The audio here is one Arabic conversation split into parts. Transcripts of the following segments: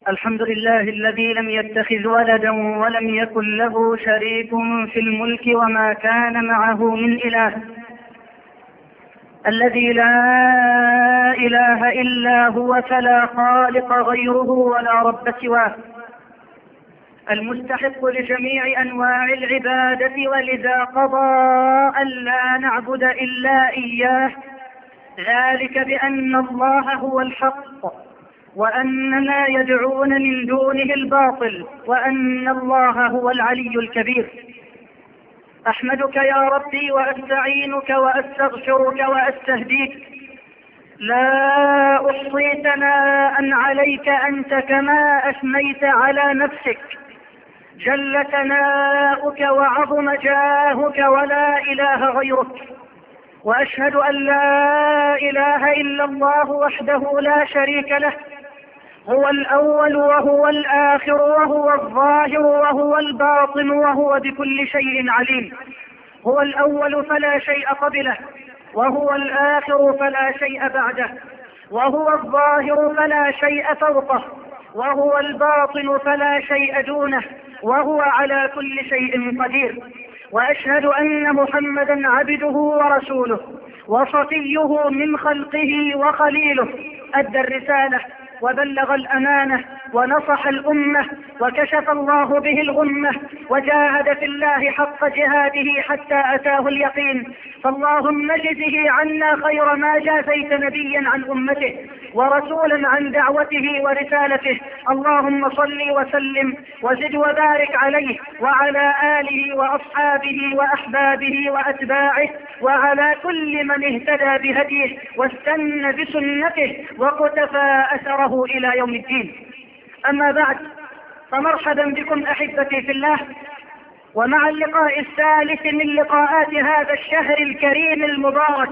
الحمد لله الذي لم يتخذ ولدا ولم يكن له شريك في الملك وما كان معه من إله، الذي لا إله إلا هو فلا خالق غيره ولا رب سواه، المستحق لجميع أنواع العبادة، ولذا قضى أن لا نعبد إلا إياه، ذلك بأن الله هو الحق وأن ما يدعون من دونه الباطل وأن الله هو العلي الكبير. أحمدك يا ربي وأستعينك وأستغفرك وأستهديك، لا أحصي ثناء عليك أنت كما أثنيت على نفسك، جل ثناؤك وعظم جاهك ولا إله غيرك، وأشهد أن لا إله إلا الله وحده لا شريك له، هو الأول وهو الآخر وهو الظاهر وهو الباطن وهو بكل شيء عليم، هو الأول فلا شيء قبله، وهو الآخر فلا شيء بعده، وهو الظاهر فلا شيء فوقه، وهو الباطن فلا شيء دونه، وهو على كل شيء قدير. وأشهد أن محمدا عبده ورسوله وصفيه من خلقه وخليله، أدى الرسالة وبلغ الأمانة ونصح الأمة وكشف الله به الغمة، وجاهد في الله حق جهاده حتى أتاه اليقين، فاللهم اجزه عنا خير ما جازيت نبيا عن أمته ورسولا عن دعوته ورسالته. اللهم صل وسلم وزد وبارك عليه وعلى آله وأصحابه وأحبابه وأتباعه وعلى كل من اهتدى بهديه واستنى بسنته وقتفى أثره إلى يوم الدين. أما بعد، فمرحبا بكم أحبتي في الله، ومع اللقاء الثالث من لقاءات هذا الشهر الكريم المبارك.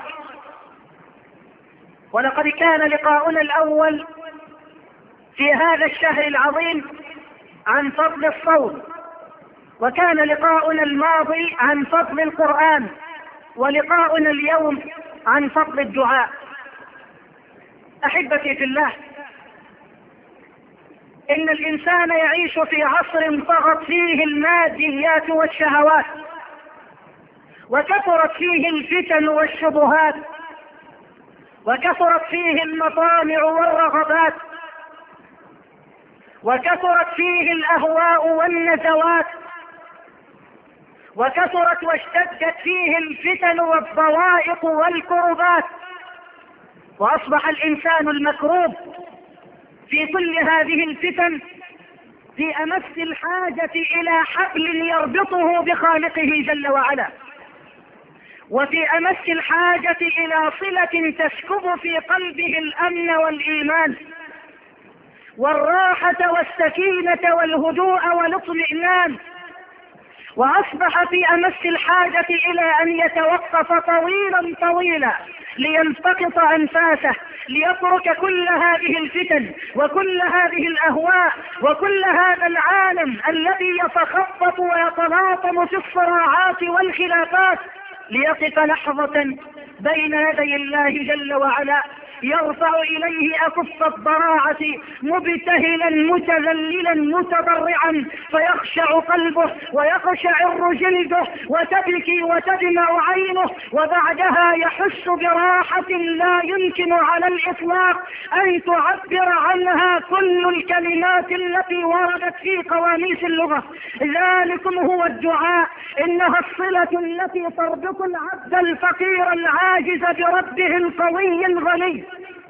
ولقد كان لقاؤنا الأول في هذا الشهر العظيم عن فضل الصوم، وكان لقاؤنا الماضي عن فضل القرآن، ولقاؤنا اليوم عن فضل الدعاء. أحبتي في الله، إن الإنسان يعيش في عصر طغت فيه الماديات والشهوات، وكثرت فيه الفتن والشبهات، وكثرت فيه المطامع والرغبات، وكثرت فيه الأهواء والنزوات، وكثرت واشتدت فيه الفتن والضوائق والكربات، وأصبح الإنسان المكروب في كل هذه الفتن في أمس الحاجة إلى حبل يربطه بخالقه جل وعلا، وفي أمس الحاجة إلى صلة تسكب في قلبه الأمن والإيمان والراحة والسكينة والهدوء والاطمئنان، وأصبح في أمس الحاجة إلى أن يتوقف طويلا طويلا ليلتقط أنفاسه، ليترك كل هذه الفتن وكل هذه الأهواء وكل هذا العالم الذي يتخبط ويتلاطم في الصراعات والخلافات، ليقف لحظة بين يدي الله جل وعلا، يرفع إليه أكف الضراعة مبتهلا متذللا متضرعا، فيخشع قلبه ويقشعر جلده وتبكي وتدمع عينه، وبعدها يحس براحة لا يمكن على الإطلاق أن تعبر عنها كل الكلمات التي وردت في قواميس اللغة. ذلكم هو الدعاء، إنها الصلة التي تربط العبد الفقير العاجز بربه القوي الغني.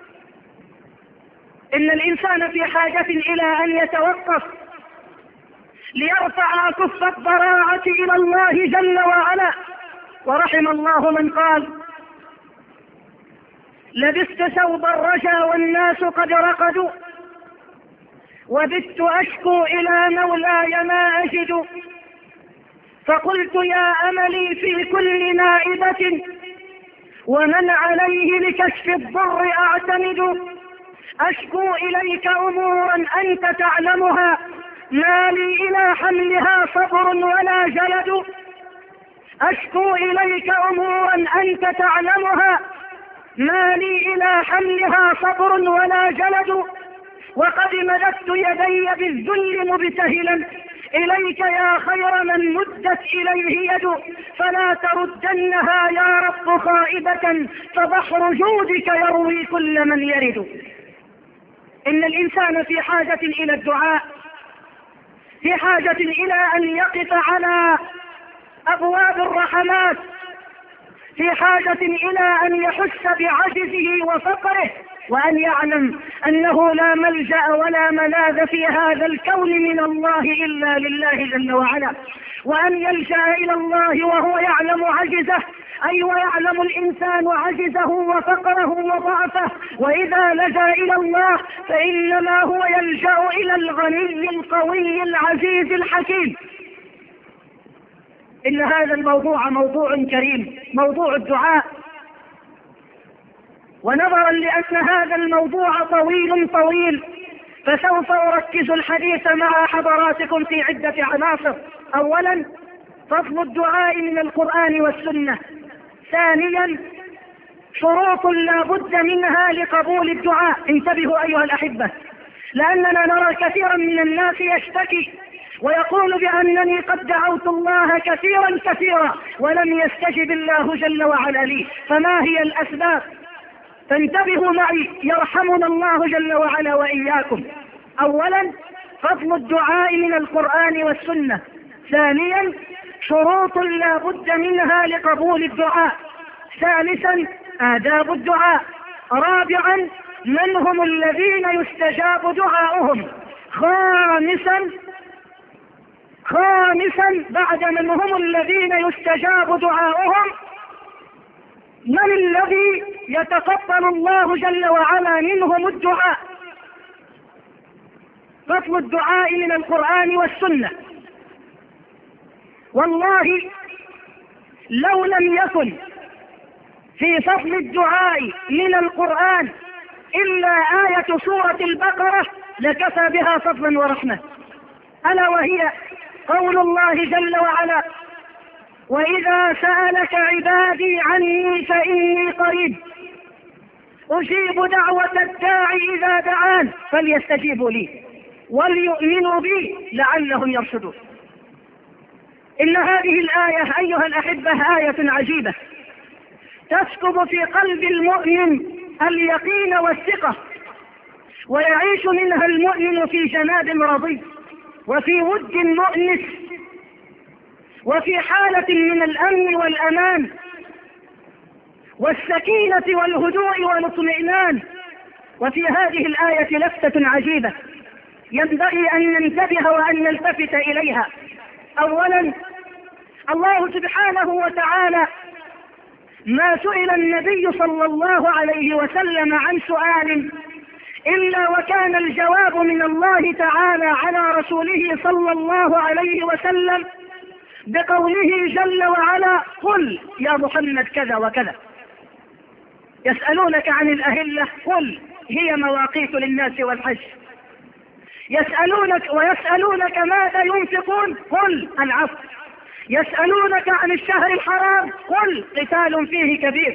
إن الإنسان في حاجة إلى أن يتوقف ليرفع كف الضراعة إلى الله جل وعلا. ورحم الله من قال: لبست ثوب الرجا والناس قد رقدوا، وبت أشكو إلى مولاي ما أجد، فقلت يا أملي في كل نائبة، ومن عليه لكشف الضر أعتمد، أشكو إليك أمورا أنت تعلمها، ما لي إلى حملها صبر ولا جلد، أشكو إليك أمورا أنت تعلمها، ما لي إلى حملها صبر ولا جلد، وقد مددت يدي بالذل مبتهلا إليك يا خير من مدت إليه يد، فلا تردنها يا رب خائبة، فبحر جودك يروي كل من يرد. إن الإنسان في حاجة إلى الدعاء، في حاجة إلى أن يقف على أبواب الرحمات، في حاجة إلى أن يحس بعجزه وفقره، وأن يعلم أنه لا ملجأ ولا ملاذ في هذا الكون من الله إلا لله جل وعلا، وأن يلجأ إلى الله وهو يعلم عجزه، أي ويعلم الإنسان عجزه وفقره وضعفه، وإذا لجأ إلى الله فإنما هو يلجأ إلى الغني القوي العزيز الحكيم. إن هذا الموضوع موضوع كريم، موضوع الدعاء، ونظرا لأن هذا الموضوع طويل فسوف أركز الحديث مع حضراتكم في عدة عناصر. أولا، فضل الدعاء من القرآن والسنة. ثانيا، شروط لا بد منها لقبول الدعاء. انتبهوا أيها الأحبة، لأننا نرى كثيرا من الناس يشتكي ويقول بأنني قد دعوت الله كثيرا ولم يستجب الله جل وعلا لي. فما هي الأسباب؟ فانتبهوا معي يرحمنا الله جل وعلا وإياكم. أولا، فضل الدعاء من القرآن والسنة. ثانيا، شروط لا بد منها لقبول الدعاء. ثالثا، آداب الدعاء. رابعا، من هم الذين يستجاب دعاؤهم. خامسا بعد من هم الذين يستجاب دعاؤهم، من الذي يتقبل الله جل وعلا منهم الدعاء. فضل الدعاء من القرآن والسنة. والله لو لم يكن في فضل الدعاء من القرآن إلا آية سورة البقرة لكفى بها فضلا ورحمة، ألا وهي قول الله جل وعلا: وإذا سألك عبادي عني فإني قريب أجيب دعوة الداعي إذا دعان فليستجيبوا لي وليؤمنوا بي لعلهم يرشدون. إن هذه الآية أيها الأحبة آية عجيبة تسكب في قلب المؤمن اليقين والثقة، ويعيش منها المؤمن في جناب رضي وفي ود مؤنس وفي حالة من الأمن والأمان والسكينة والهدوء والاطمئنان. وفي هذه الآية لفتة عجيبة ينبغي أن ننتبه وأن نلتفت إليها. أولا، الله سبحانه وتعالى ما سئل النبي صلى الله عليه وسلم عن سؤال إلا وكان الجواب من الله تعالى على رسوله صلى الله عليه وسلم بقوله جل وعلا: قل يا محمد كذا وكذا. يسألونك عن الأهلة، قل هي مواقيت للناس والحج. ويسألونك ماذا ينفقون، قل العفو. يسألونك عن الشهر الحرام، قل قتال فيه كبير.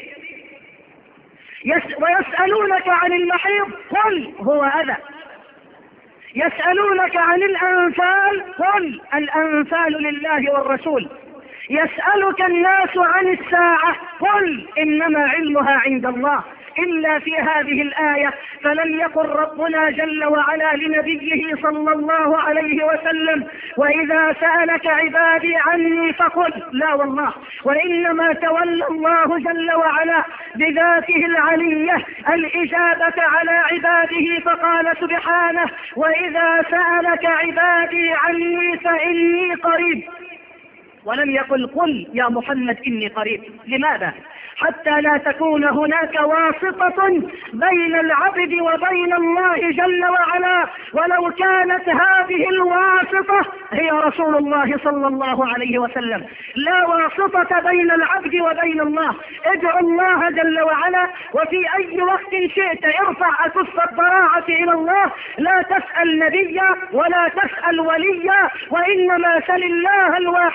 ويسألونك عن المحيض، قل هو أذى. يسألونك عن الأنفال، قل الأنفال لله والرسول. يسألك الناس عن الساعة، قل إنما علمها عند الله. إلا في هذه الآية فلم يقل ربنا جل وعلا لنبيه صلى الله عليه وسلم: وإذا سألك عبادي عني فقل، لا والله، وإنما تولى الله جل وعلا بذاته العلية الإجابة على عباده فقال سبحانه: وإذا سألك عبادي عني فإني قريب. ولم يقل قل يا محمد إني قريب. لماذا؟ حتى لا تكون هناك واسطة بين العبد وبين الله جل وعلا، ولو كانت هذه الواسطة هي رسول الله صلى الله عليه وسلم. لا واسطة بين العبد وبين الله. ادعو الله جل وعلا، وفي أي وقت شئت ارفع أكف الضراعة إلى الله. لا تسأل نبيا ولا تسأل وليا، وإنما سل الله الواحد القهار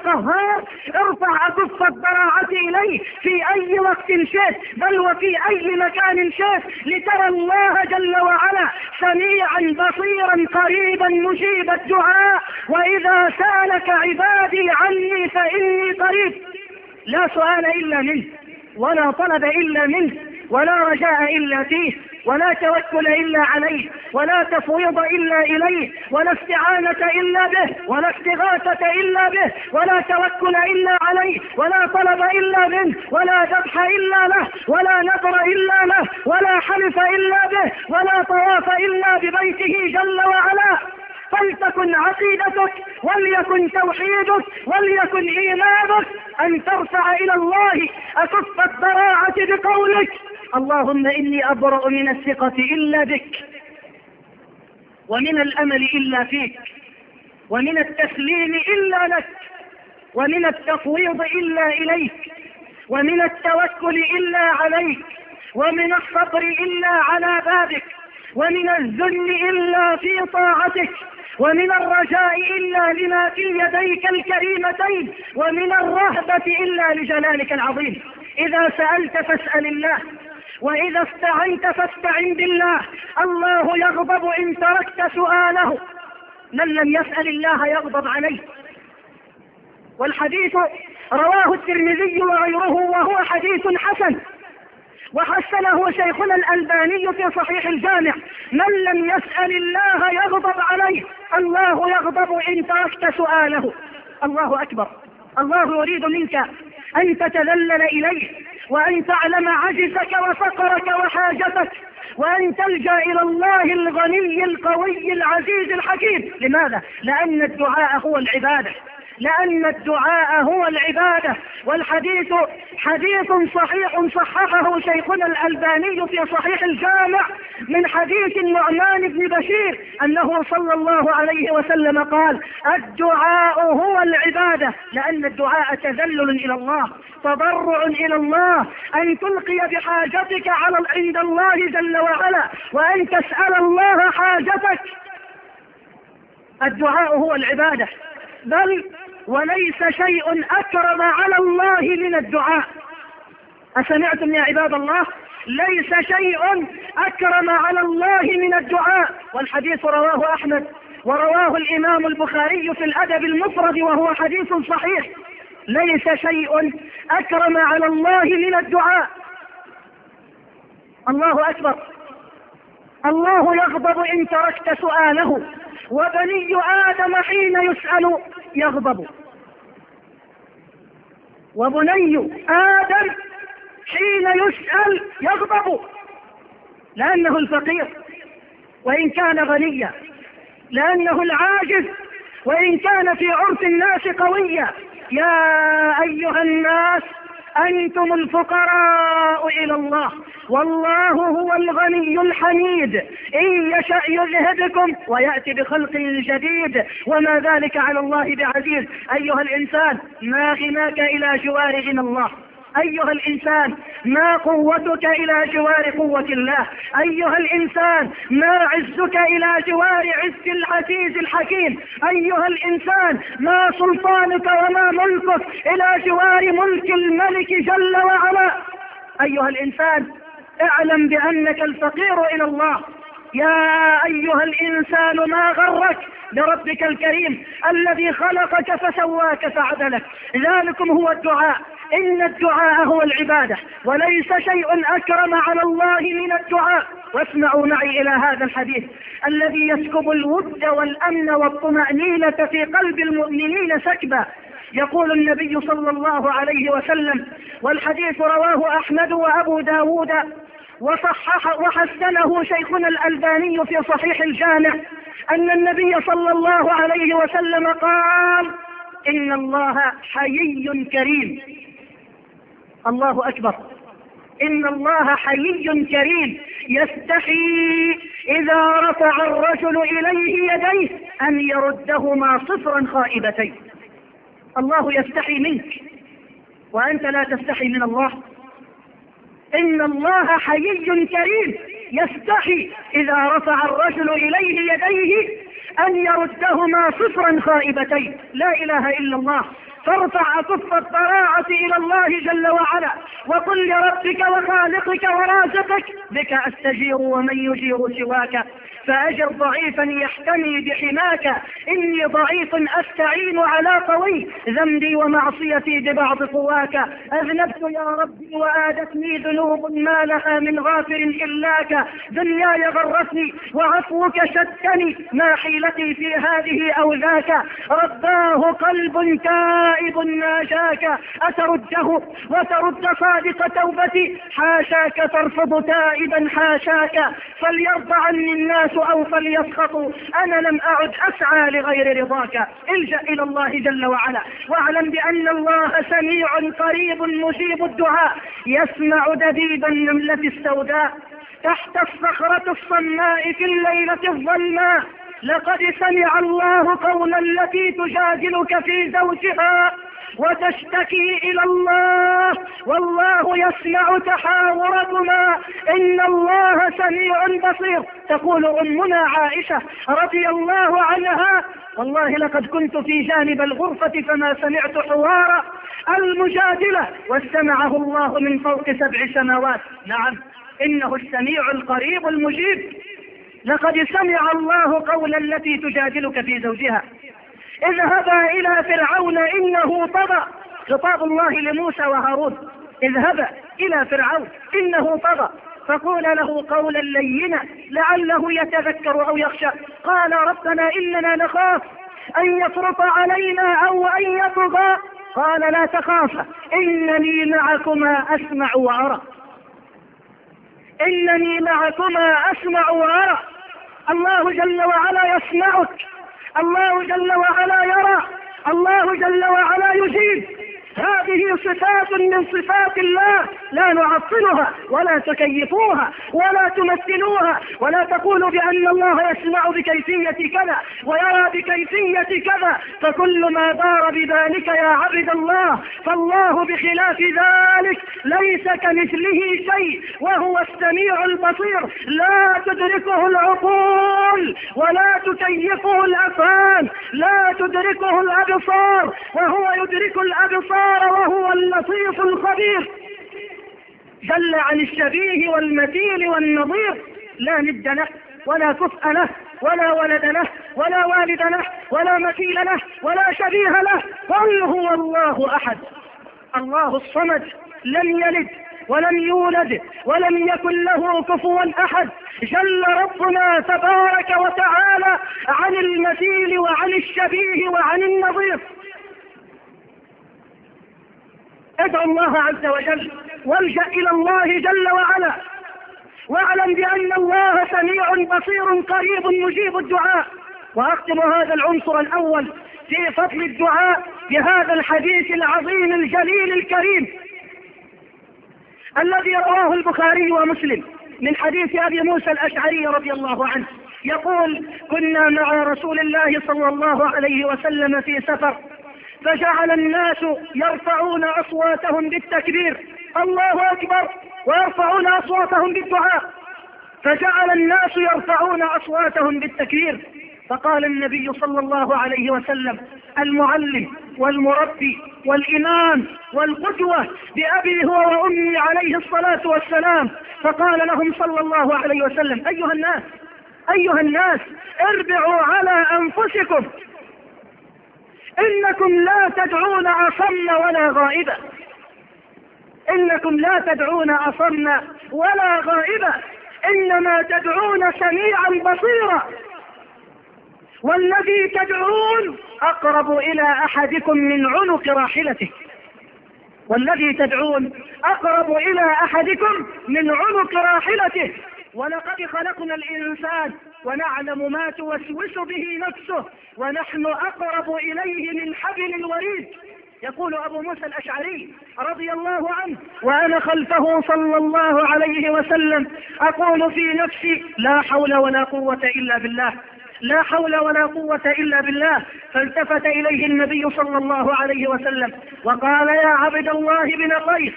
القهار ارفع أكف الضراعة إليه في أي وقت شئت، بل وفي أي مكان شئت، لترى الله جل وعلا سميعا بصيرا قريبا مجيب الدعاء. وإذا سألك عبادي عني فإني قريب. لا سؤال إلا منه، ولا طلب إلا منه، ولا رجاء إلا فيه، ولا توكل إلا عليه، ولا تفويض إلا إليه، ولا استعانة إلا به، ولا استغاثة إلا به، ولا توكل إلا عليه، ولا طلب إلا منه، ولا ذبح إلا له، ولا نذر إلا له، ولا حلف إلا به، ولا طواف إلا ببيته جل وعلا. فلتكن عقيدتك، وليكن توحيدك، وليكن إيمانك أن ترفع إلى الله أكف الضراعة بقولك: اللهم إني أبرأ من الثقة إلا بك، ومن الأمل إلا فيك، ومن التسليم إلا لك، ومن التفويض إلا إليك، ومن التوكل إلا عليك، ومن الصبر إلا على بابك، ومن الذل إلا في طاعتك، ومن الرجاء إلا لما في يديك الكريمتين، ومن الرهبة إلا لجلالك العظيم. إذا سألت فاسأل الله، وإذا استعنت فاستعن بالله. الله يغضب إن تركت سؤاله، من لم يسأل الله يغضب عليه. والحديث رواه الترمذي وغيره وهو حديث حسن، وحسنه شيخنا الألباني في صحيح الجامع: من لم يسأل الله يغضب عليه. الله يغضب إن تركت سؤاله. الله أكبر. الله يريد منك أن تتذلل إليه، وأن تعلم عجزك وفقرك وحاجتك، وأن تلجأ إلى الله الغني القوي العزيز الحكيم. لماذا؟ لأن الدعاء هو العبادة، لأن الدعاء هو العبادة. والحديث حديث صحيح صححه شيخنا الألباني في صحيح الجامع من حديث النعمان بن بشير أنه صلى الله عليه وسلم قال: الدعاء هو العبادة. لأن الدعاء تذلل إلى الله، تضرع إلى الله، أن تلقي بحاجتك عند الله جل وعلا، وأن تسأل الله حاجتك. الدعاء هو العبادة، بل وليس شيء أكرم على الله من الدعاء. أسمعتم يا عباد الله؟ ليس شيء أكرم على الله من الدعاء. والحديث رواه أحمد ورواه الإمام البخاري في الأدب المفرد وهو حديث صحيح. ليس شيء أكرم على الله من الدعاء. الله أكبر. الله يغضب إن تركت سؤاله، وبني آدم حين يسأل يغضب. وبني آدم حين يسأل يغضب، لأنه الفقير وإن كان غنيا، لأنه العاجز وإن كان في عرف الناس قويا. يا أيها الناس أنتم الفقراء إلى الله، والله هو الغني الحميد، إن يشأ يذهبكم ويأتي بخلق جديد، وما ذلك على الله بعزيز. أيها الإنسان، ما غناك إلى جوار غنى الله؟ أيها الإنسان، ما قوتك إلى جوار قوة الله؟ أيها الإنسان، ما عزك إلى جوار عز العزيز الحكيم؟ أيها الإنسان، ما سلطانك وما ملكك إلى جوار ملك الملك جل وعلا؟ أيها الإنسان، اعلم بأنك الفقير إلى الله. يا أيها الإنسان، ما غرك بربك الكريم الذي خلقك فسواك فعدلك؟ ذلكم هو الدعاء. إن الدعاء هو العبادة، وليس شيء أكرم على الله من الدعاء. واسمعوا معي إلى هذا الحديث الذي يسكب الود والأمن والطمأنينة في قلب المؤمنين سكبا. يقول النبي صلى الله عليه وسلم، والحديث رواه أحمد وأبو داود وحسنه شيخنا الألباني في صحيح الجامع، أن النبي صلى الله عليه وسلم قال: إن الله حيي كريم. الله أكبر. إن الله حيي كريم يستحي إذا رفع الرجل إليه يديه أن يردهما صفرا خائبتين. الله يستحي منك وأنت لا تستحي من الله. إن الله حيي كريم يستحي إذا رفع الرجل إليه يديه أن يردهما صفرا خائبتين. لا إله إلا الله. فارفع كف الضراعة إلى الله جل وعلا وقل لربك وخالقك ورازقك بك أستجير ومن يجير سواك، فأجر ضعيفا يحتمي بحماك، إني ضعيف أستعين على قوي، ذنبي ومعصيتي ببعض قواك، أذنبت يا ربي وآدتني ذنوب ما لها من غافر إلاك، دنياي غرتني وعفوك شتني، ما حيلتي في هذه أو ذاك، رباه قلب تائب ناجاك، أترده وترد صادق توبتي، حاشاك ترفض تائبا حاشاك، فليرضى عني الناس أو فليسخطوا، أنا لم أعد أسعى لغير رضاك، الجأ إلى الله جل وعلا، واعلم بأن الله سميع قريب مجيب الدعاء، يسمع دبيب النملة السوداء تحت الصخرة الصماء في الليلة الظلماء، لقد سمع الله قول التي تجادلك في زوجها وتشتكي إلى الله والله يسمع تحاوركما إن الله سميع بصير. تقول أمنا عائشة رضي الله عنها والله لقد كنت في جانب الغرفة فما سمعت حوار المجادلة واستمعه الله من فوق 7 سماوات. نعم إنه السميع القريب المجيب. لقد سمع الله قول التي تجادلك في زوجها اذهبا إلى فرعون إنه طغى، خطاب الله لموسى وهارون، اذهبا إلى فرعون إنه طغى فقول له قولا لينا لعله يتذكر أو يخشى، قال ربنا إننا نخاف أن يفرط علينا أو أن يطغى، قال لا تخافا إنني معكما أسمع وأرى، إنني معكما أسمع وأرى. الله جل وعلا يسمعك، الله جل وعلا يرى، الله جل وعلا يجيب. هذه صفات من صفات الله لا نعطلها ولا تكيفوها ولا تمثلوها ولا تقولوا بأن الله يسمع بكيفية كذا ويرى بكيفية كذا، فكل ما دار بذلك يا عبد الله فالله بخلاف ذلك ليس كمثله شيء وهو السميع البصير، لا تدركه العقول ولا تكيفه الأفهام، لا تدركه الأبصار وهو يدرك الأبصار وهو اللطيف الخبير، جل عن الشبيه والمثيل والنظير، لا ند له ولا كفء له ولا ولد له ولا والد له ولا مثيل له ولا شبيه له، قل هو الله أحد الله الصمد لم يلد ولم يولد ولم يكن له كفوا أحد، جل ربنا تبارك وتعالى عن المثيل وعن الشبيه وعن النظير. ادعو الله عز وجل والجأ إلى الله جل وعلا، واعلم بأن الله سميع بصير قريب مجيب الدعاء. وأختم هذا العنصر الأول في فضل الدعاء بهذا الحديث العظيم الجليل الكريم الذي رواه البخاري ومسلم من حديث أبي موسى الأشعري رضي الله عنه يقول: كنا مع رسول الله صلى الله عليه وسلم في سفر، فجعل الناس يرفعون أصواتهم بالتكبير الله أكبر ويرفعون أصواتهم بالدعاء، فجعل الناس يرفعون أصواتهم بالتكبير، فقال النبي صلى الله عليه وسلم: المعلم والمربي والإمام والقدوة بأبي هو وأمي عليه الصلاة والسلام، فقال لهم صلى الله عليه وسلم: أيها الناس اربعوا على أنفسكم، إنكم لا تدعون أصم ولا غائبا، إنكم لا تدعون أصم ولا غائبا، إنما تدعون سميعا بصيرا، والذي تدعون أقرب إلى أحدكم من عنق راحلته، والذي تدعون أقرب إلى أحدكم من عنق راحلته، ولقد خلقنا الإنسان ونعلم ما توسوس به نفسه ونحن أقرب إليه من حبل الوريد. يقول أبو موسى الأشعري رضي الله عنه وأنا خلفه صلى الله عليه وسلم أقول في نفسي: لا حول ولا قوة إلا بالله، لا حول ولا قوة إلا بالله. فالتفت إليه النبي صلى الله عليه وسلم وقال: يا عبد الله بن قيس،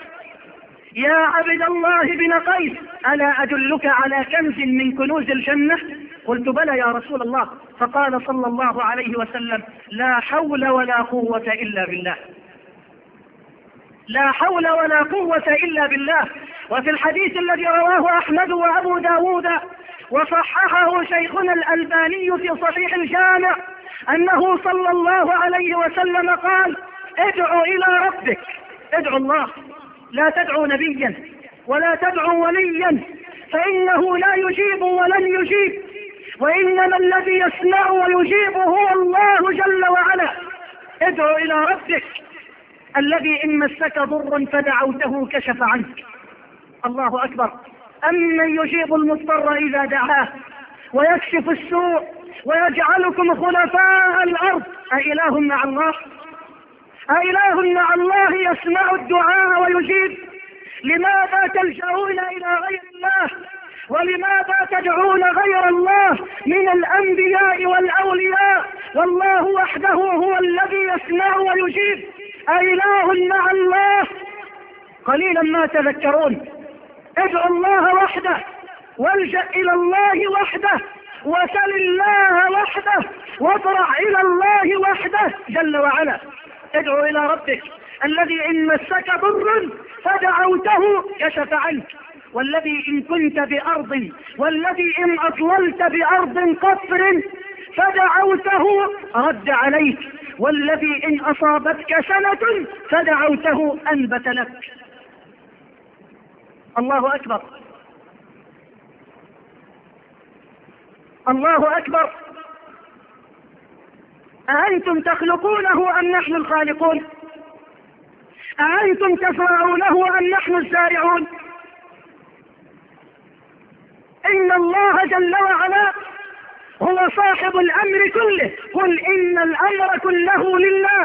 يا عبد الله بن قيس، ألا أدلك على كنز من كنوز الجنة؟ قلت بلى يا رسول الله. فقال صلى الله عليه وسلم لا حول ولا قوة إلا بالله، لا حول ولا قوة إلا بالله. وفي الحديث الذي رواه أحمد وأبو داود وصححه شيخنا الألباني في صحيح الجامع أنه صلى الله عليه وسلم قال ادعوا إلى ربك، ادعوا الله، لا تدعوا نبيا ولا تدعوا وليا فإنه لا يجيب ولن يجيب، وإنما الذي يسمع ويجيب هو الله جل وعلا. ادعوا إلى ربك الذي إن مسك ضر فدعوته كشف عنك. الله أكبر. أمن يجيب المضطر إذا دعاه ويكشف السوء ويجعلكم خلفاء الأرض أإله مع الله؟ أإله مع الله يسمع الدعاء ويجيب؟ لماذا تلجؤون إلى غير الله؟ ولماذا تدعون غير الله من الأنبياء والأولياء والله وحده هو الذي يسمع ويجيب؟ أإله مع الله؟ قليلا ما تذكرون. ادعوا الله وحده والجأ إلى الله وحده وسل الله وحده واضرع إلى الله وحده جل وعلا. ادعوا إلى ربك الذي إن مسك ضر فدعوته كشف عنك، والذي إن كنت بأرض، والذي إن أطللت بأرض قفر فدعوته رد عليك، والذي إن أصابتك سنة فدعوته أنبت لك. الله أكبر، الله أكبر. أأنتم تخلقونه أم نحن الخالقون؟ أأنتم تزرعونه أم نحن الزارعون؟ إن الله جل وعلا هو صاحب الأمر كله. قل إن الأمر كله لله.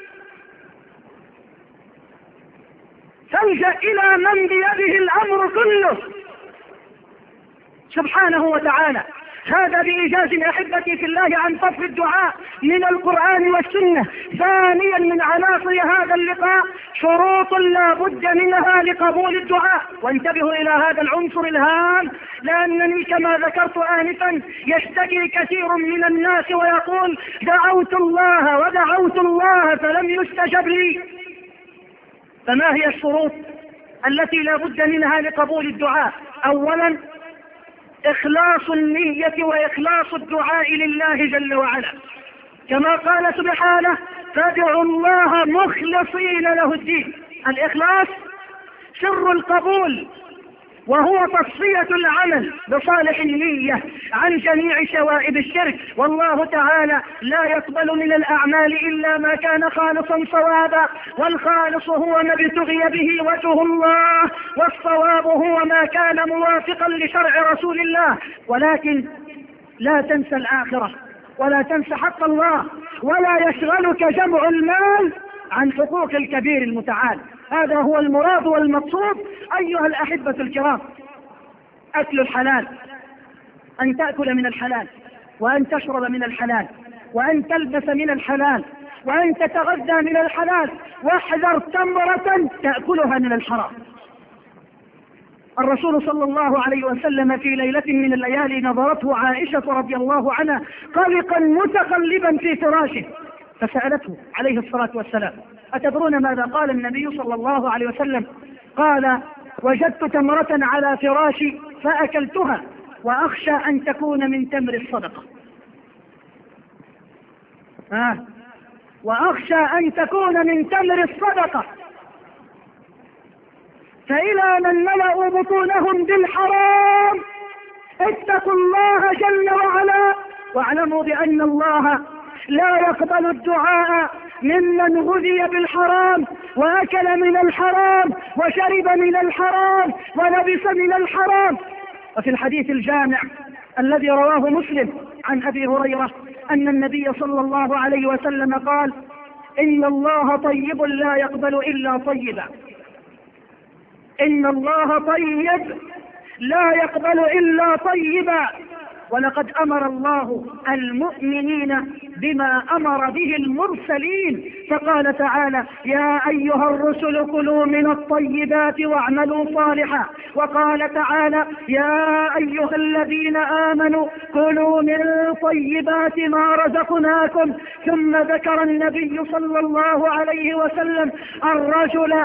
فالجأ إلى من بيده الأمر كله سبحانه وتعالى. هذا بإيجاز أحبتي في الله عن فضل الدعاء من القرآن والسنة. ثانيا من عناصر هذا اللقاء شروط لا بد منها لقبول الدعاء. وانتبهوا إلى هذا العنصر الهام، لأنني كما ذكرت آنفا يشتكي كثير من الناس ويقول دعوت الله ودعوت الله فلم يستجب لي. فما هي الشروط التي لا بد منها لقبول الدعاء؟ أولا إخلاص النية وإخلاص الدعاء لله جل وعلا، كما قال سبحانه فادعوا الله مخلصين له الدين. الإخلاص سر القبول، وهو تصفية العمل بصالح النية عن جميع شوائب الشرك. والله تعالى لا يقبل من الأعمال إلا ما كان خالصا صوابا، والخالص هو ما ابتغي به وجه الله، والصواب هو ما كان موافقا لشرع رسول الله. ولكن لا تنسى الآخرة ولا تنسى حق الله، ولا يشغلك جمع المال عن حقوق الكبير المتعال. هذا هو المراد والمقصود أيها الأحبة الكرام. أكل الحلال، أن تأكل من الحلال، وأن تشرب من الحلال، وأن تلبس من الحلال، وأن تتغذى من الحلال، واحذر تمرة تأكلها من الحرام. الرسول صلى الله عليه وسلم في ليلة من الليالي نظرته عائشة رضي الله عنها قلقا متقلبا في فراشه، فسألته عليه الصلاة والسلام أتدرون ماذا قال النبي صلى الله عليه وسلم؟ قال وجدت تمرة على فراشي فأكلتها وأخشى أن تكون من تمر الصدقة. وأخشى أن تكون من تمر الصدقة. فإلى من ملأوا بطونهم بالحرام اتقوا الله جل وعلا، واعلموا بأن الله لا يقبل الدعاء ممن غذي بالحرام وأكل من الحرام وشرب من الحرام ولبس من الحرام. وفي الحديث الجامع الذي رواه مسلم عن أبي هريرة أن النبي صلى الله عليه وسلم قال إن الله طيب لا يقبل إلا طيبا. إن الله طيب لا يقبل إلا طيبا. ولقد أمر الله المؤمنين بما أمر به المرسلين، فقال تعالى: يا أيها الرسل كلوا من الطيبات واعملوا صالحا. وقال تعالى: يا أيها الذين آمنوا كلوا من طيبات ما رزقناكم. ثم ذكر النبي صلى الله عليه وسلم الرجل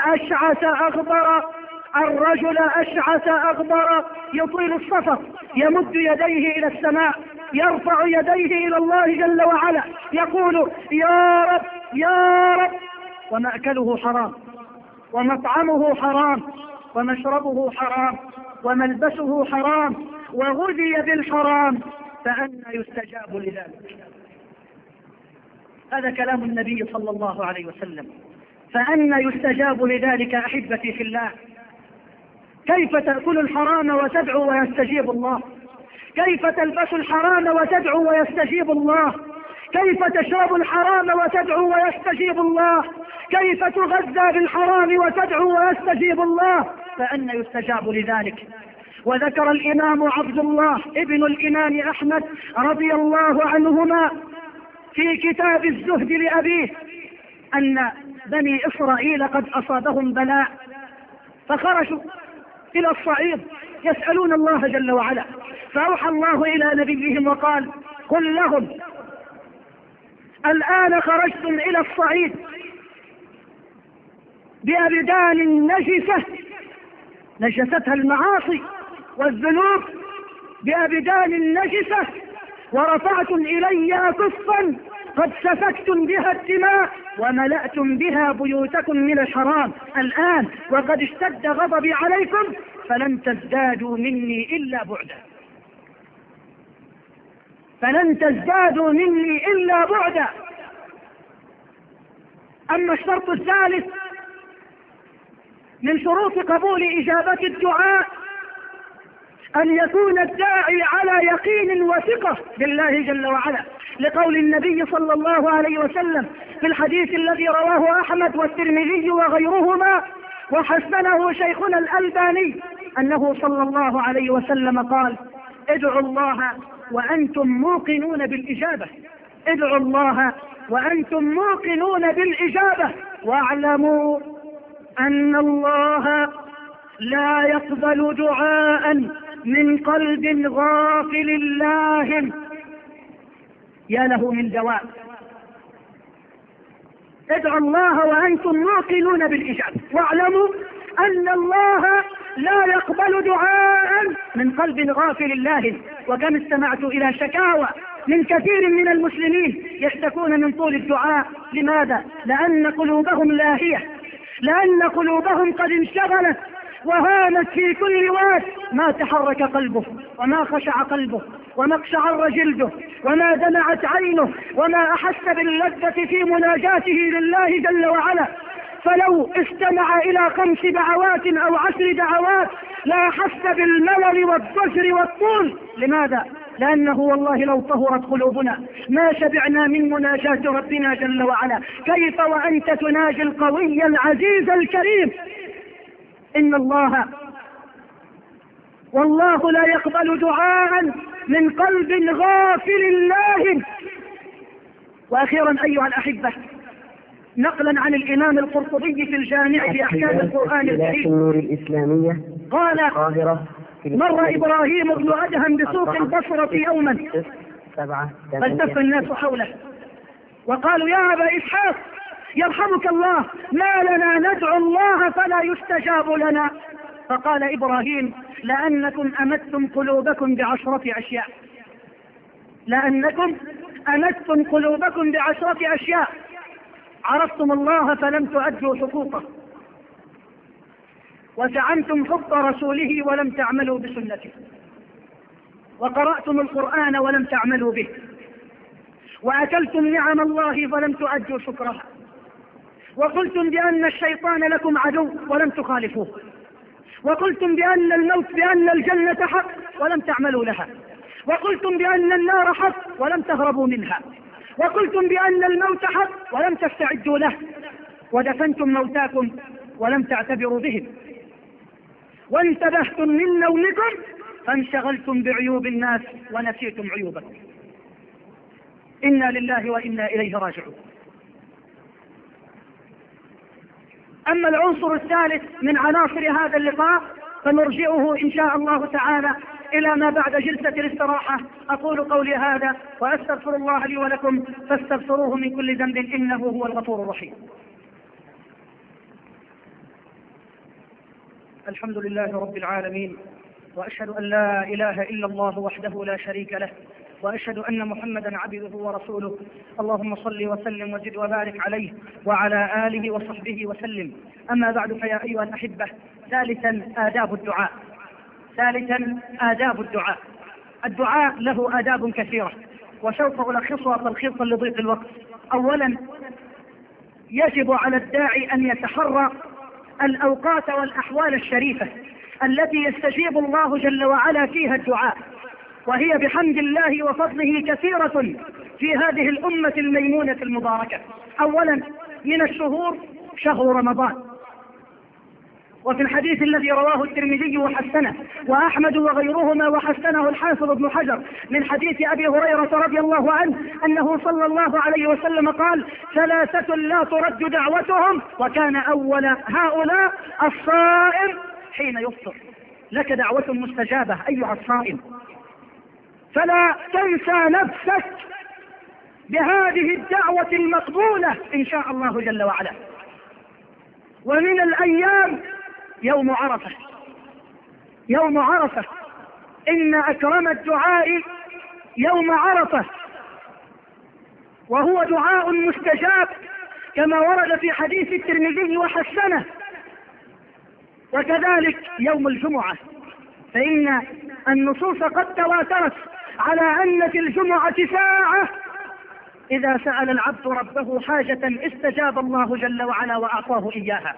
أشعث أغبر يطيل السفر، يمد يديه إلى السماء، يرفع يديه إلى الله جل وعلا، يقول: يا رب يا رب، ومأكله حرام، ومطعمه حرام، ومشربه حرام، وملبسه حرام، وغذي بالحرام، فأنى يستجاب لذلك؟ هذا كلام النبي صلى الله عليه وسلم. فأنى يستجاب لذلك أحبتي في الله؟ كيف تأكل الحرام وتدعو ويستجيب الله؟ كيف تلبس الحرام وتدعو ويستجيب الله؟ كيف تشرب الحرام وتدعو ويستجيب الله؟ كيف تغذى بالحرام وتدعو ويستجيب الله؟ فأنى يستجاب لذلك؟ وذكر الإمام عبد الله ابن الإمام أحمد رضي الله عنهما في كتاب الزهد لأبيه أن بني إسرائيل قد أصابهم بلاء، فخرجوا إلى الصعيد يسألون الله جل وعلا، فأوحى الله إلى نبيهم وقال: قل لهم الآن خرجتم إلى الصعيد بأبدان نجسة نجستها المعاصي والذنوب، بأبدان نجسة، ورفعتم إلي أكفا قد سفكتم بها الدماء وملأتم بها بيوتكم من الحرام. الآن وقد اشتد غضبي عليكم فلن تزدادوا مني إلا بعدا، فلن تزدادوا مني إلا بعدا. أما الشرط الثالث من شروط قبول إجابة الدعاء أن يكون الداعي على يقين وثقة بالله جل وعلا، لقول النبي صلى الله عليه وسلم في الحديث الذي رواه أحمد والترمذي وغيرهما وحسنه شيخنا الألباني أنه صلى الله عليه وسلم قال: ادعوا الله وأنتم موقنون بالإجابة، ادعوا الله وأنتم موقنون بالإجابة، واعلموا أن الله لا يقبل دعاء من قلب غافل لاهٍ. يا له من جواب! ادعوا الله وأنتم موقنون بالإجابة، واعلموا أن الله لا يقبل دعاء من قلب غافل لاهٍ. وكم استمعت إلى شكاوى من كثير من المسلمين يشتكون من طول الدعاء. لماذا؟ لأن قلوبهم لاهية، لأن قلوبهم قد انشغلت وهانت في كل واد، ما تحرك قلبه وما خشع قلبه وما اقشعر جلده وما دمعت عينه وما أحس باللذة في مناجاته لله جل وعلا. فلو استمع إلى 5 دعوات أو 10 دعوات لا حس بالملل والضجر والطول. لماذا؟ لأنه والله لو طهرت قلوبنا ما شبعنا من مناجاة ربنا جل وعلا. كيف وأنت تناجي القوي العزيز الكريم؟ إن الله والله لا يقبل دعاء من قلب غافل لاهٍ. وأخيرا أيها الأحبة، نقلا عن الإمام القرطبي في الجامع في أحكام القرآن الكريم قال: مر إبراهيم بن أدهم بسوق البصرة يوما فالتف الناس حوله وقالوا: يا أبا إسحاق يرحمك الله، ما لنا ندعو الله فلا يستجاب لنا؟ فقال إبراهيم: لأنكم أمدتم قلوبكم ب10 أشياء، لأنكم أمدتم قلوبكم ب10 أشياء: عرفتم الله فلم تؤدوا حقوقه، وزعمتم حب رسوله ولم تعملوا بسنته، وقرأتم القرآن ولم تعملوا به، وأكلتم نعم الله فلم تؤدوا شكرها، وقلتم بأن الشيطان لكم عدو ولم تخالفوه، وقلتم بأن الموت بأن الجنة حق ولم تعملوا لها، وقلتم بأن النار حق ولم تهربوا منها، وقلتم بأن الموت حق ولم تستعدوا له، ودفنتم موتاكم ولم تعتبروا بهم، وانتبهتم من نومكم فانشغلتم بعيوب الناس ونسيتم عيوبكم. إنا لله وإنا إليه راجعون. أما العنصر الثالث من عناصر هذا اللقاء فنرجعه إن شاء الله تعالى إلى ما بعد جلسة الاستراحة. أقول قولي هذا وأستغفر الله لي ولكم فاستغفروه من كل ذنب إنه هو الغفور الرحيم. الحمد لله رب العالمين، وأشهد أن لا إله إلا الله وحده لا شريك له، وأشهد أن محمدا عبده ورسوله. اللهم صل وسلم وزد وبارك عليه وعلى آله وصحبه وسلم. أما بعد فيا أيها الأحبة، ثالثا آداب الدعاء. الدعاء له آداب كثيرة وسوف ألخصها تلخيصا لضيق الوقت. أولا، يجب على الداعي أن يتحرى الأوقات والأحوال الشريفة التي يستجيب الله جل وعلا فيها الدعاء، وهي بحمد الله وفضله كثيرة في هذه الأمة الميمونة المباركة. أولا، من الشهور شهر رمضان، وفي الحديث الذي رواه الترمذي وحسنه وأحمد وغيرهما وحسنه الحافظ ابن حجر من حديث أبي هريرة رضي الله عنه أنه صلى الله عليه وسلم قال: ثلاثة لا ترد دعوتهم، وكان أول هؤلاء الصائم حين يفطر. لك دعوة مستجابة أيها الصائم، فلا تنسى نفسك بهذه الدعوة المقبولة إن شاء الله جل وعلا. ومن الأيام يوم عرفة، إن أكرم الدعاء يوم عرفة، وهو دعاء مستجاب كما ورد في حديث الترمذي وحسنه. وكذلك يوم الجمعة، فإن النصوص قد تواترت على أن في الجمعة ساعة إذا سأل العبد ربه حاجة استجاب الله جل وعلا وأعطاه إياها.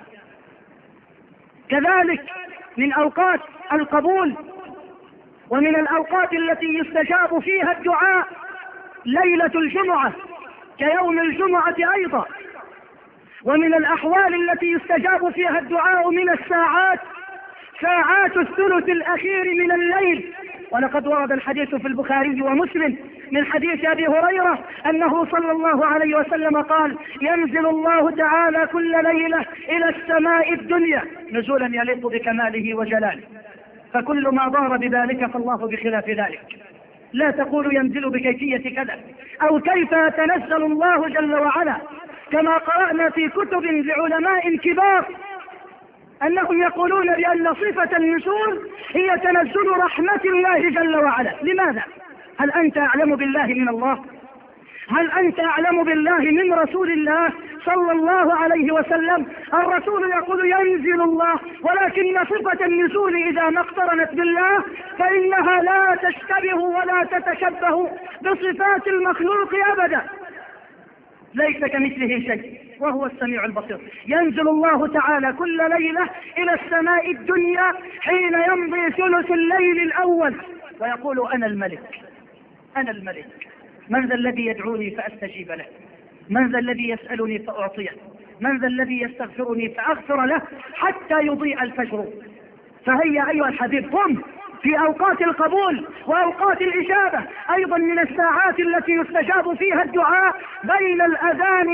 كذلك من أوقات القبول ومن الأوقات التي يستجاب فيها الدعاء ليلة الجمعة كيوم الجمعة أيضا. ومن الأحوال التي يستجاب فيها الدعاء من الساعات ساعات الثلث الأخير من الليل. ولقد ورد الحديث في البخاري ومسلم من حديث أبي هريرة أنه صلى الله عليه وسلم قال: ينزل الله تعالى كل ليلة إلى السماء الدنيا نزولا يليق بكماله وجلاله، فكل ما ضار بذلك فالله بخلاف ذلك. لا تقول ينزل بكيفية كذا أو كيف يتنزل الله جل وعلا، كما قرأنا في كتب لعلماء كبار أنهم يقولون بأن صفة النزول هي تنزل رحمة الله جل وعلا. لماذا؟ هل أنت أعلم بالله من الله؟ هل أنت أعلم بالله من رسول الله صلى الله عليه وسلم؟ الرسول يقول ينزل الله، ولكن صفة النزول إذا ما اقترنت بالله فإنها لا تشتبه ولا تتشبه بصفات المخلوق أبدا، ليس كمثله شيء وهو السميع البصير. ينزل الله تعالى كل ليلة إلى السماء الدنيا حين يمضي ثلث الليل الأول ويقول: أنا الملك، أنا الملك، من ذا الذي يدعوني فأستجيب له؟ من ذا الذي يسألني فأعطيه؟ من ذا الذي يستغفرني فأغفر له حتى يضيء الفجر؟ فهيا أيها الحبيب قم في أوقات القبول وأوقات الإجابة. أيضا من الساعات التي يستجاب فيها الدعاء بين الأذان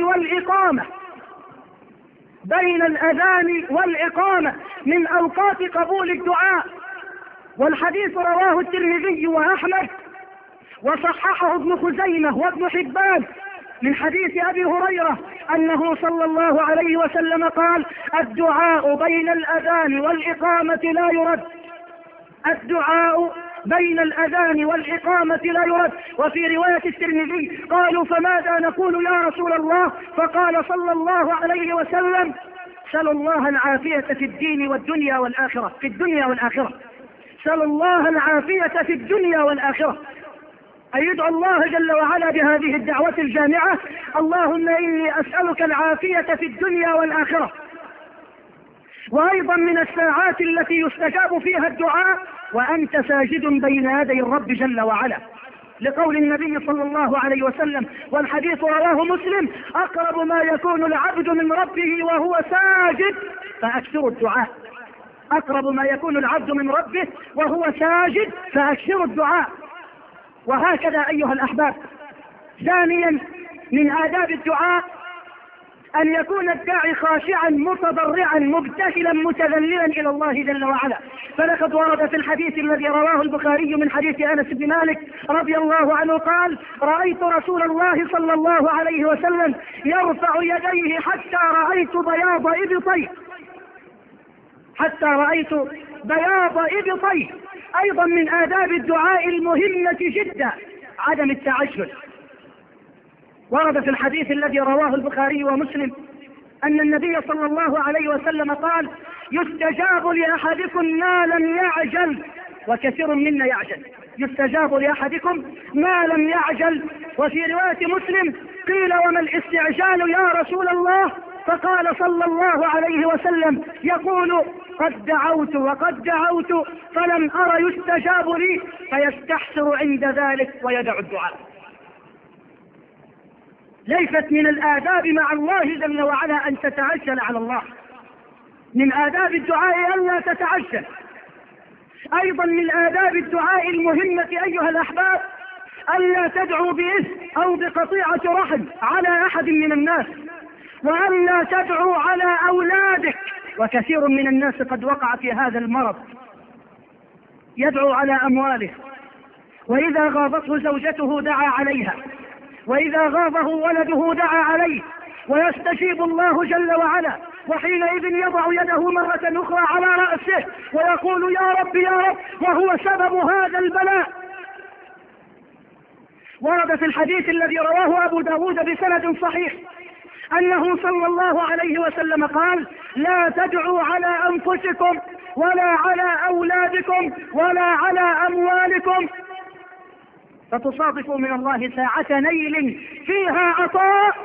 والإقامة من أوقات قبول الدعاء. والحديث رواه الترمذي وأحمد وصححه ابن خزيمة وابن حبان من حديث أبي هريرة أنه صلى الله عليه وسلم قال: الدعاء بين الأذان والإقامة لا يرد، الدعاء بين الأذان والإقامة لا يرد. وفي رواية الترمذي قالوا: فماذا نقول يا رسول الله؟ فقال صلى الله عليه وسلم: سلوا الله العافية في الدين والدنيا والآخرة، في الدنيا والآخرة، سلوا الله العافية في الدنيا والآخرة. أي يدعو الله جل وعلا بهذه الدعوة الجامعة: اللهم إني أسألك العافية في الدنيا والآخرة. وأيضا من الساعات التي يستجاب فيها الدعاء وأنت ساجد بين يدي الرب جل وعلا، لقول النبي صلى الله عليه وسلم والحديث رواه مسلم: أقرب ما يكون العبد من ربه وهو ساجد فأكثر الدعاء. أقرب ما يكون العبد من ربه وهو ساجد، فأكثروا الدعاء. وهكذا أيها الأحباب. ثانيا من آداب الدعاء أن يكون الداعي خاشعا متضرعا مبتهلا متذللا إلى الله جل وعلا. فلقد ورد في الحديث الذي رواه البخاري من حديث أنس بن مالك رضي الله عنه قال: رأيت رسول الله صلى الله عليه وسلم يرفع يديه حتى رأيت بياض إبطيه. أيضا من آداب الدعاء المهمة جدا عدم التعجل. ورد في الحديث الذي رواه البخاري ومسلم أن النبي صلى الله عليه وسلم قال: يستجاب لأحدكم ما لم يعجل، وكثير منا يعجل. يستجاب لأحدكم ما لم يعجل. وفي رواية مسلم قيل: وما الاستعجال يا رسول الله؟ فقال صلى الله عليه وسلم: يقول: قد دعوت وقد دعوت فلم أر يستجاب لي، فيستحسر عند ذلك ويدع الدعاء. ليست من الآداب مع الله جل وعلا أن تتعجل على الله. من آداب الدعاء ألا تتعجل. أيضا من آداب الدعاء المهمة أيها الأحباب ألا تدعو بإثم أو بقطيعة رحم على أحد من الناس، وألا تدعو على أولادك. وكثير من الناس قد وقع في هذا المرض، يدعو على أمواله، وإذا غابته زوجته دعا عليها، وإذا غابه ولده دعا عليه، ويستجيب الله جل وعلا، وحينئذ يضع يده مرة أخرى على رأسه ويقول: يا رب يا رب، وهو سبب هذا البلاء. ورد في الحديث الذي رواه أبو داود بسند صحيح أنه صلى الله عليه وسلم قال: لا تدعوا على أنفسكم ولا على أولادكم ولا على أموالكم، فتصادفوا من الله ساعة نيل فيها عطاء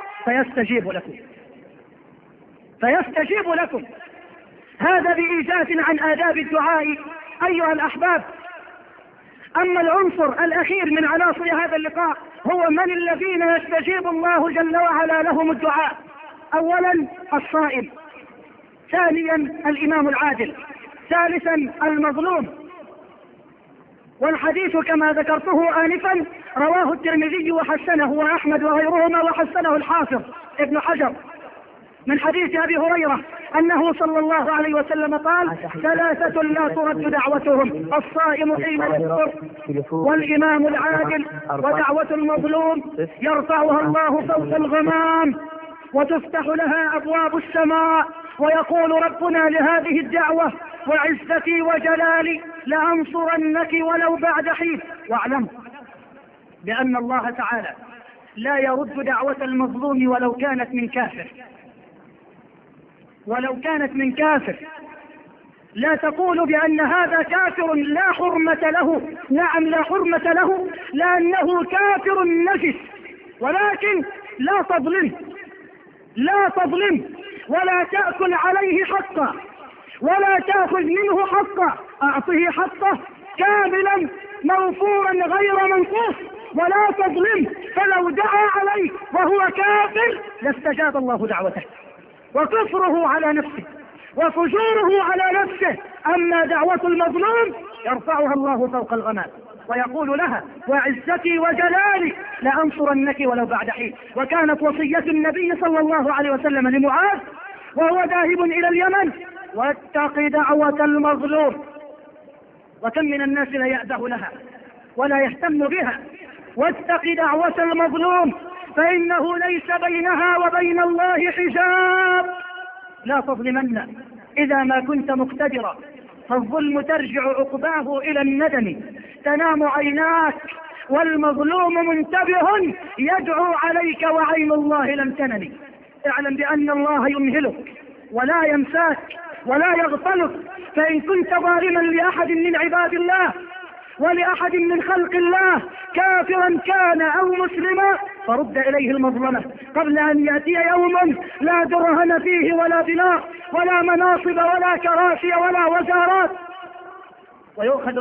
فيستجيب لكم. هذا بإيجاز عن آداب الدعاء أيها الأحباب. أما العنصر الأخير من عناصر هذا اللقاء هو من الذين يستجيب الله جل وعلا لهم الدعاء. أولا الصائم، ثانيا الإمام العادل، ثالثا المظلوم. والحديث كما ذكرته آنفا رواه الترمذي وحسنه وأحمد وغيرهما، وحسنه الحافظ ابن حجر من حديث أبي هريرة أنه صلى الله عليه وسلم قال: ثلاثة لا ترد دعوتهم: الصائم حين يفطر، والإمام العادل، ودعوة المظلوم يرفعها الله فوق الغمام وتفتح لها أبواب السماء، ويقول ربنا لهذه الدعوة: وعزتي وجلالي لأنصرنك ولو بعد حين. واعلم بأن الله تعالى لا يرد دعوة المظلوم ولو كانت من كافر. لا تقول بأن هذا كافر لا حرمة له. نعم لا حرمة له لأنه كافر نجس، ولكن لا تظلم ولا تأكل عليه حقا ولا تأخذ منه حقا. أعطه حقه كاملا موفورا غير منقوص، ولا تظلم. فلو دعا عليه وهو كافر لاستجاب الله دعوته، وكفره على نفسه وفجوره على نفسه. أما دعوة المظلوم يرفعها الله فوق الغمام ويقول لها: وعزتي وجلالي لأنصرنك ولو بعد حين. وكانت وصية النبي صلى الله عليه وسلم لمعاذ وهو ذاهب إلى اليمن: واتق دعوة المظلوم. وكم من الناس لا يأبه لها ولا يهتم بها. واتق دعوة المظلوم فإنه ليس بينها وبين الله حجاب. لا تظلمن إذا ما كنت مقتدرا، فالظلم ترجع عقباه إلى الندم. تنام عيناك والمظلوم منتبه يدعو عليك وعين الله لم تنم. اعلم بأن الله يمهلك ولا ينساك ولا يغفلك. فإن كنت ظالما لأحد من عباد الله ولأحد من خلق الله كافرا كان أو مسلما فرد إليه المظلمة قبل أن يأتي يوم لا درهم فيه ولا دينار ولا مناصب ولا كراسي ولا وزارات، ويؤخذ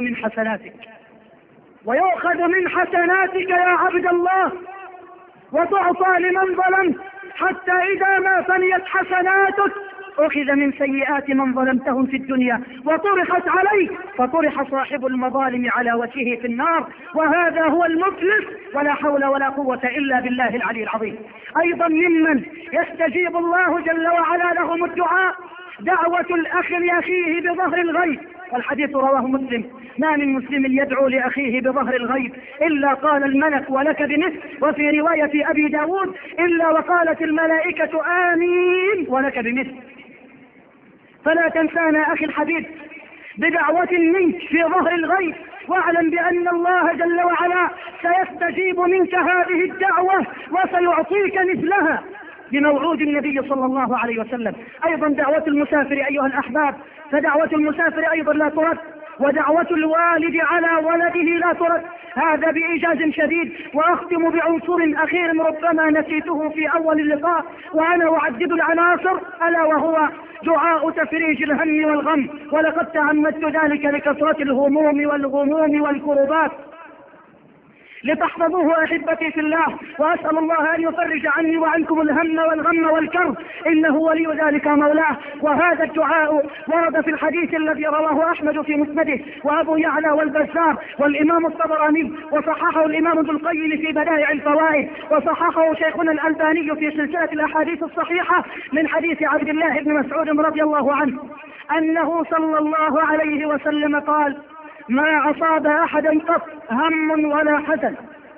من حسناتك يا عبد الله وتعطى لمن ظلم، حتى إذا ما فنيت حسناتك أخذ من سيئات من ظلمتهم في الدنيا وطرحت عليه، فطرح صاحب المظالم على وجهه في النار، وهذا هو المفلس، ولا حول ولا قوة إلا بالله العلي العظيم. أيضا ممن يستجيب الله جل وعلا لهم الدعاء دعوة الأخ لأخيه بظهر الغيب، والحديث رواه مسلم: ما من مسلم يدعو لأخيه بظهر الغيب إلا قال الملك ولك بمثل، وفي رواية أبي داود: إلا وقالت الملائكة آمين ولك بمثل. فلا تنسانا أخي الحبيب بدعوة منك في ظهر الغيب، واعلم بأن الله جل وعلا سيستجيب منك هذه الدعوة وسيعطيك مثلها بموعود النبي صلى الله عليه وسلم. أيضا دعوة المسافر أيها الأحباب، فدعوة المسافر أيضا لا ترد، ودعوة الوالد على ولده لا ترد، هذا بإيجاز شديد. وأختم بعنصر أخير ربما نسيته في أول اللقاء وأنا أعدد العناصر، ألا وهو دعاء تفريج الهم والغم، ولقد تعمدت ذلك لكثرة الهموم والغموم والكربات، لتحفظوه أحبتي في الله، وأسأل الله أن يفرج عني وعنكم الهم والغم والكرب، إنه ولي ذلك مولاه. وهذا الدعاء ورد في الحديث الذي رواه أحمد في مسنده، وأبو يعلى والبزار والإمام الطبراني، وصححه الإمام ابن القيم في بدائع الفوائد، وصححه شيخنا الألباني في سلسلة الأحاديث الصحيحة من حديث عبد الله بن مسعود رضي الله عنه أنه صلى الله عليه وسلم قال: ما أصاب أحدا قط هم ولا حزن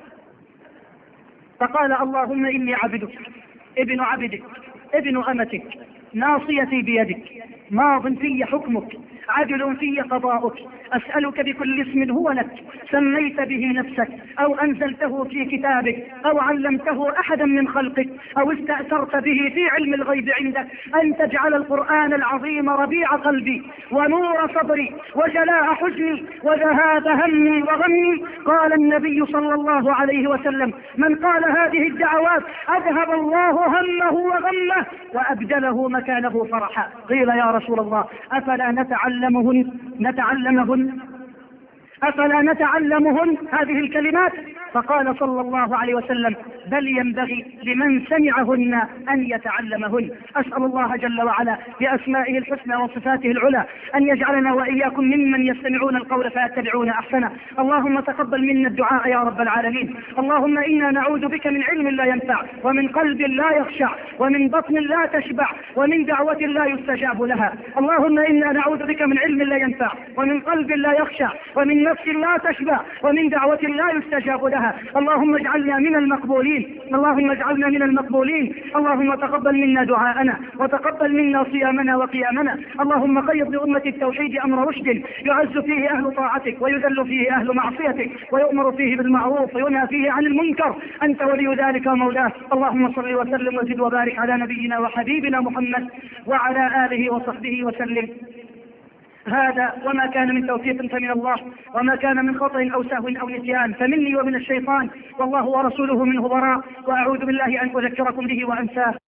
فقال اللهم إني عبدك ابن عبدك ابن أمتك ناصيتي بيدك ماض في حكمك عدل في قضاؤك، أسألك بكل اسم هو لك سميت به نفسك أو أنزلته في كتابك أو علمته أحدا من خلقك أو استأثرت به في علم الغيب عندك أن تجعل القرآن العظيم ربيع قلبي ونور صدري وجلاء حزني وذهاب همي وغمي. قال النبي صلى الله عليه وسلم: من قال هذه الدعوات أذهب الله همه وغمه وأبدله مكانه فرحا. قيل: يا رسول الله أفلا نتعلمهن هذه الكلمات؟ فقال صلى الله عليه وسلم: بل ينبغي لمن سمعهن أن يتعلمهن. أسأل الله جل وعلا بأسمائه الحسنى وصفاته العلى أن يجعلنا وإياكم ممن يستمعون القول فيتبعون أحسنه. اللهم تقبل منا الدعاء يا رب العالمين. اللهم إنا نعوذ بك من علم لا ينفع، ومن قلب لا يخشع، ومن بطن لا تشبع، ومن دعوة لا يستجاب لها. اللهم إنا نعوذ بك من علم لا ينفع، ومن قلب لا يخشع، ومن نفس لا تشبع، ومن دعوة لا يستجاب لها. اللهم اجعلنا من المقبولين، اللهم اجعلنا من المقبولين. اللهم تقبل منا دعاءنا وتقبل منا صيامنا وقيامنا. اللهم قيض لأمة التوحيد أمر رشد يعز فيه أهل طاعتك ويذل فيه أهل معصيتك، ويؤمر فيه بالمعروف وينهى فيه عن المنكر. أنت ولي ذلك ومولاه. اللهم صل وسلم وزد وبارك على نبينا وحبيبنا محمد وعلى آله وصحبه وسلم. هذا وما كان من توفيق فمن الله، وما كان من خطأ أو سهو أو نسيان فمني ومن الشيطان، والله ورسوله منه براء، وأعوذ بالله أن أذكركم به وأنساه.